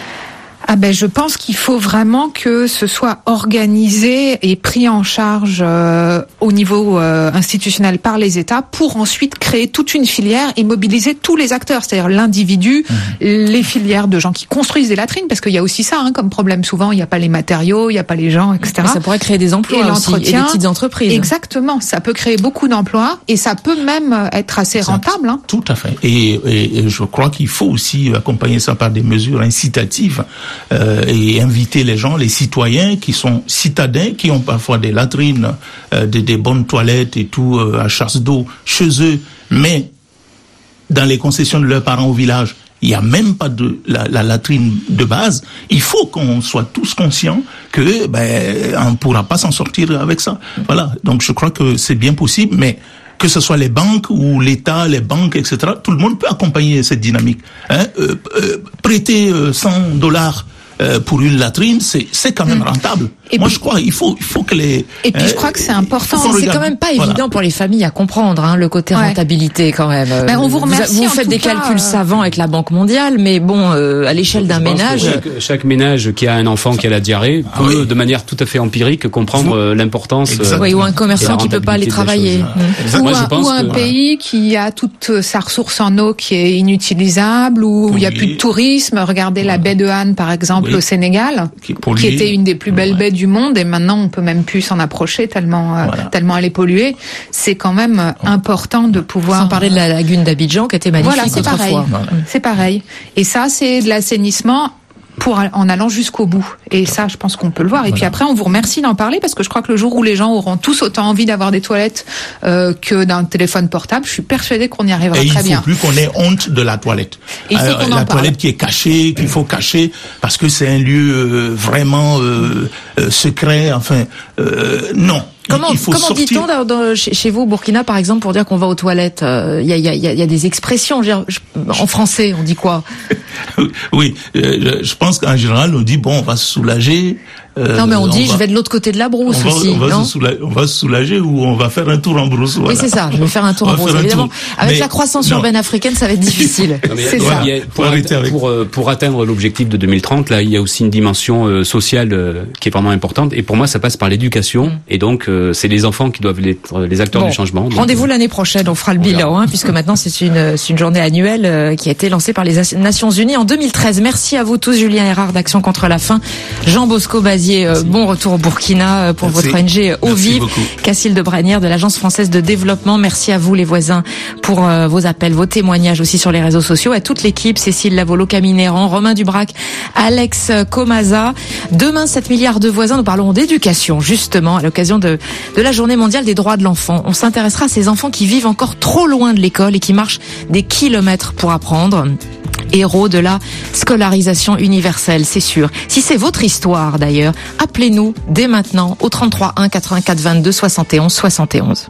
Je pense qu'il faut vraiment que ce soit organisé et pris en charge au niveau institutionnel par les États pour ensuite créer toute une filière et mobiliser tous les acteurs, c'est-à-dire l'individu, les filières de gens qui construisent des latrines, parce qu'il y a aussi ça comme problème souvent, il n'y a pas les matériaux, il n'y a pas les gens, etc. Mais ça pourrait créer des emplois et aussi, et des petites entreprises. Exactement, ça peut créer beaucoup d'emplois et ça peut même être assez rentable. Tout à fait. Et je crois qu'il faut aussi accompagner ça par des mesures incitatives. Et inviter les gens, les citoyens qui sont citadins, qui ont parfois des latrines, des bonnes toilettes et tout à chasse d'eau chez eux, mais dans les concessions de leurs parents au village, il n'y a même pas de la latrine de base. Il faut qu'on soit tous conscients que on ne pourra pas s'en sortir avec ça. Voilà. Donc je crois que c'est bien possible, mais que ce soit les banques ou l'État, les banques, etc., tout le monde peut accompagner cette dynamique. Prêter $100 pour une latrine, c'est quand même rentable. Et moi, puis, je crois il faut que les. Et puis je crois que c'est important. C'est quand même pas évident pour les familles à comprendre le côté rentabilité quand même. On vous remercie. Vous faites des calculs savants avec la Banque mondiale, mais bon, à l'échelle d'un ménage, chaque ménage qui a un enfant qui a la diarrhée peut, de manière tout à fait empirique, comprendre l'importance. Ou un commerçant qui peut pas aller travailler. Ou un pays qui a toute sa ressource en eau qui est inutilisable, où il y a plus de tourisme. Regardez la baie de Han, par exemple, au Sénégal, qui était une des plus belles baies du monde, et maintenant on peut même plus s'en approcher tellement elle est polluée. C'est quand même important de pouvoir. Sans parler de la lagune d'Abidjan qui était magnifique. Voilà, c'est pareil. C'est pareil. Et ça, c'est de l'assainissement en allant jusqu'au bout. Et ça, je pense qu'on peut le voir. Et puis après, on vous remercie d'en parler, parce que je crois que le jour où les gens auront tous autant envie d'avoir des toilettes que d'un téléphone portable, je suis persuadée qu'on y arrivera très bien. Et il ne faut plus qu'on ait honte de la toilette. La toilette qui est cachée, qu'il faut cacher, parce que c'est un lieu vraiment secret. Enfin, non. Comment dit-on chez vous au Burkina, par exemple, pour dire qu'on va aux toilettes? Il y a des expressions. En français, on dit quoi? Oui, je pense qu'en général, on dit on va se soulager. Non, mais on dit je vais de l'autre côté de la brousse aussi. On va se soulager ou on va faire un tour en brousse. Voilà. Oui, c'est ça. Je vais faire un tour en brousse. Évidemment, avec la croissance urbaine africaine, ça va être difficile. C'est ça. Pour atteindre l'objectif de 2030, là, il y a aussi une dimension sociale qui est vraiment importante. Et pour moi, ça passe par l'éducation. Et donc, c'est les enfants qui doivent être les acteurs du changement. Rendez-vous l'année prochaine. On fera le bilan, puisque maintenant c'est une journée annuelle qui a été lancée par les Nations Unies en 2013. Merci à vous tous, Julien Erard d'Action contre la faim, Jean Bosco Bazier. Bon retour au Burkina pour votre ONG Eau Vive, Cacile de Branière de l'Agence française de développement. Merci à vous les voisins pour vos appels, vos témoignages aussi sur les réseaux sociaux, à toute l'équipe, Cécile Lavolo, Camille Néran, Romain Dubrac, Alex Comaza. Demain, 7 milliards de voisins, nous parlerons d'éducation justement à l'occasion de la Journée mondiale des droits de l'enfant. On s'intéressera à ces enfants qui vivent encore trop loin de l'école et qui marchent des kilomètres pour apprendre. Héros de la scolarisation universelle, c'est sûr. Si c'est votre histoire d'ailleurs, appelez-nous dès maintenant au 33 1 84 22 71 71.